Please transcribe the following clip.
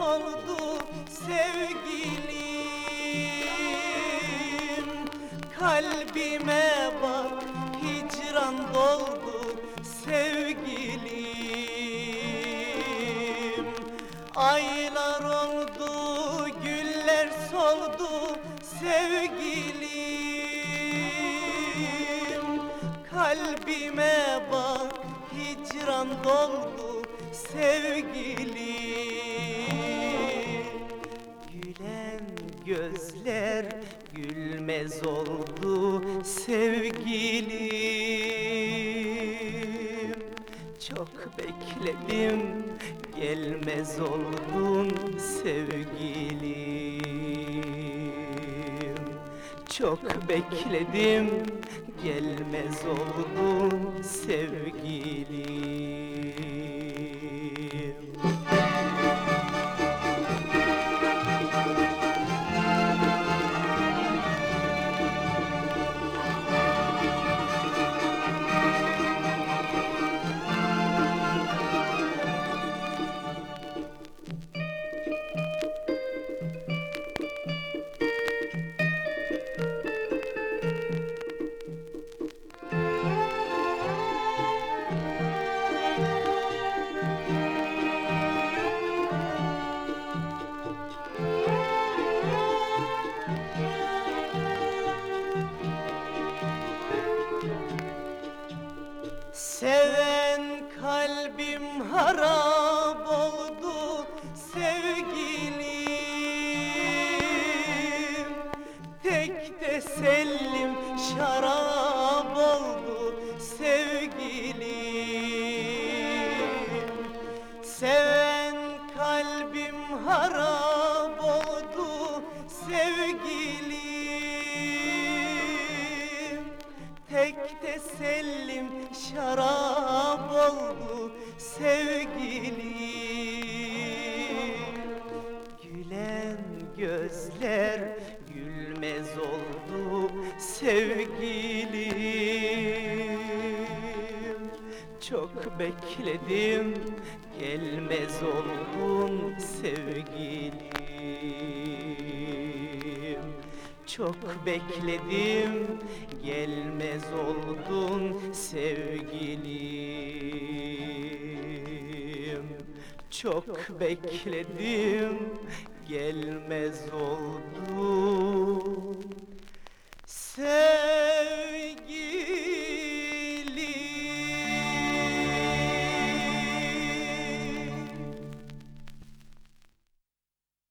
soldu sevgilim. Kalbime bak hicran doldu sevgilim. Aylar oldu güller soldu sevgilim. Kalbime bak hicran doldu sevgilim. Gülen gözler gülmez oldu sevgilim. Çok bekledim gelmez oldun sevgilim. Çok bekledim gelmez oldun sevgilim. Seven kalbim harap oldu sevgilim. Tek tesellim şarap oldu sevgilim. Seven kalbim harap oldu sevgilim. Tek tesellim şarap oldu sevgilim. Gülen gözler gülmez oldu sevgilim. Çok bekledim gelmez oldun sevgilim. Çok bekledim gelmez oldun sevgilim. Çok bekledim gelmez oldun